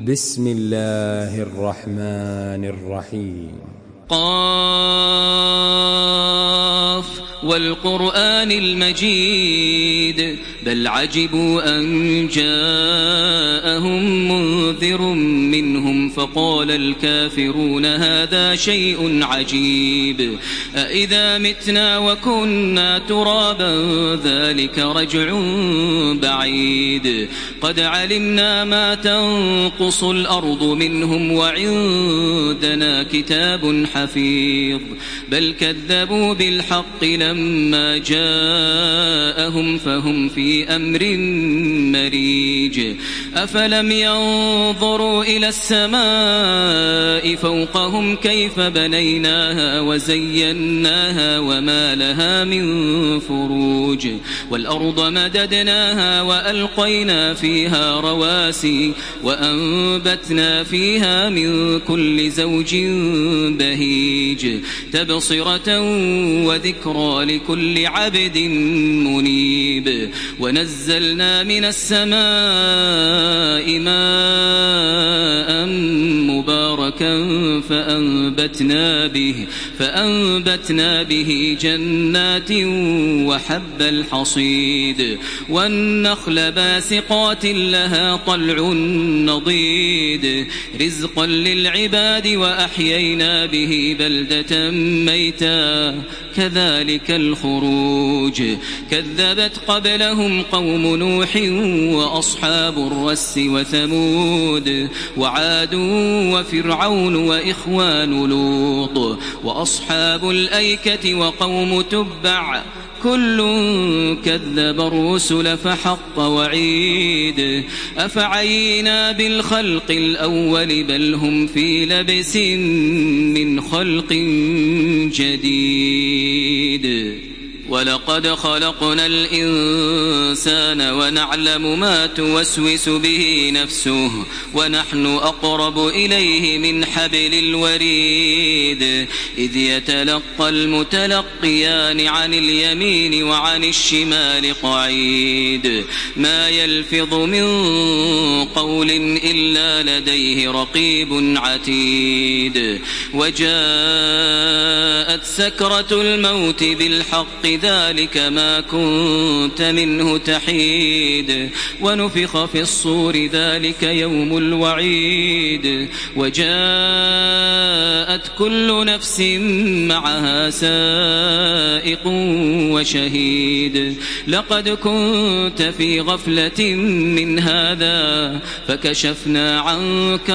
بسم الله الرحمن الرحيم. قاف والقرآن المجيد بل عجبوا أن جاءهم منذر منهم فقال الكافرون هذا شيء عجيب أإذا متنا وكنا ترابا ذلك رجع بعيد قد علمنا ما تنقص الأرض منهم وعندنا كتاب حفيظ بل كذبوا بالحق لما جاءهم فهم في أمر مريج أفلم ينظروا إلى السماء فوقهم كيف بنيناها وزيناها وما لها من فروج والأرض مددناها وألقينا فيها رواسي وأنبتنا فيها من كل زوج بهيج تبصرة وذكرى لكل عبد منيب ونزلنا من السماء ماء مباركا فأنبتنا به جنات وحب الحصيد والنخل باسقات لها طلع نضيد رزقا للعباد وأحيينا به بلدة ميتا كذلك الخروج كذبت قبلهم قوم نوح وأصحاب الرس وثمود وعاد وفرعون وإخوان لوط وأصحاب الأيكة وقوم تبع كل كذب الرسل فحق وعيد أفعينا بالخلق الأول بل هم في لبس من خلق جديد ولقد خلقنا الإنسان ونعلم ما توسوس به نفسه ونحن أقرب إليه من حبل الوريد إذ يتلقى المتلقيان عن اليمين وعن الشمال قعيد ما يلفظ من قول إلا لديه رقيب عتيد وجاءت سكرة الموت بالحق ذلك ما كنت منه تحيد ونفخ في الصور ذلك يوم الوعيد وجاءت كل نفس معها سائق وشهيد لقد كنت في غفلة من هذا فكشفنا عنك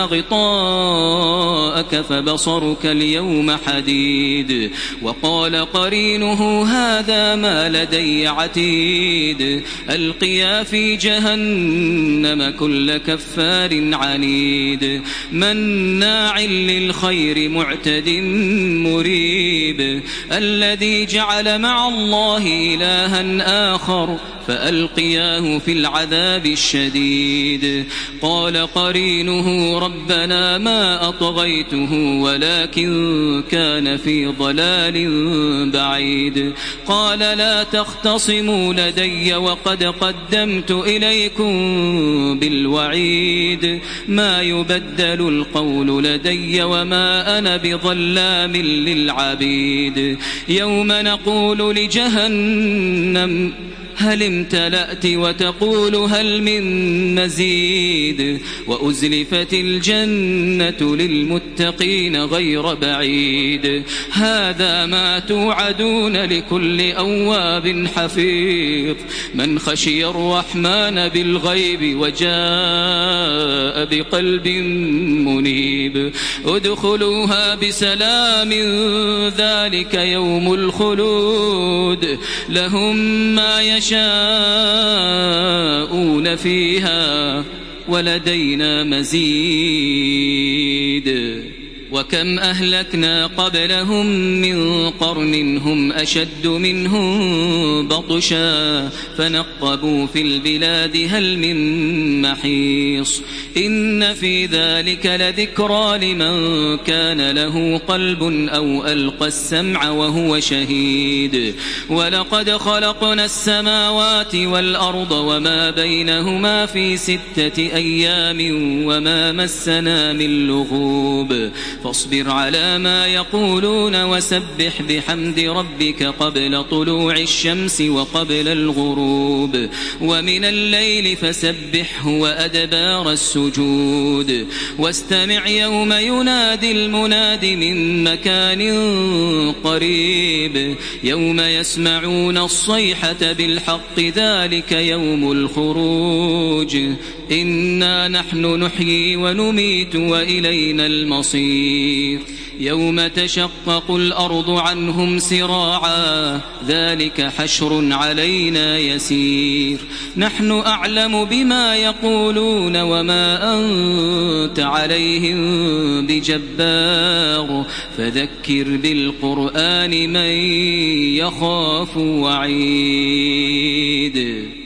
غطاءك فبصرك اليوم حديد وقال قرينه هذا ما لدي عتيد ألقيا في جهنم كل كفار عنيد مناع للخير معتد مريب الذي جعل مع الله إلها آخر فألقياه في العذاب الشديد قال قرينه ربنا ما أطغيته ولكن كان في ضلال بعيد قال لا تختصموا لدي وقد قدمت إليكم بالوعيد ما يبدل القول لدي وما أنا بظلام للعبيد يوم نقول لجهنم هل امتلأت وتقول هل من مزيد وأزلفت الجنة للمتقين غير بعيد هذا ما توعدون لكل أواب حفيظ من خشي الرحمن بالغيب وجاء بقلب منيب ادخلوها بسلام ذلك يوم الخلود لهم ما يشاءون فيها ولدينا مزيد وكم أهلكنا قبلهم من قرن هم أشد منهم بطشا فنقبوا في البلاد هل من محيص إن في ذلك لذكرى لمن كان له قلب أو ألقى السمع وهو شهيد ولقد خلقنا السماوات والأرض وما بينهما في 6 أيام وما مسنا من لغوب فاصبر على ما يقولون وسبح بحمد ربك قبل طلوع الشمس وقبل الغروب ومن الليل فسبحه وأدبار السجود واستمع يوم ينادي المناد من مكان قريب يوم يسمعون الصيحة بالحق ذلك يوم الخروج إنا نحن نحيي ونميت وإلينا المصير يوم تشقق الأرض عنهم سراعا ذلك حشر علينا يسير نحن أعلم بما يقولون وما أنت عليهم بجبار فذكر بالقرآن من يخاف وعيد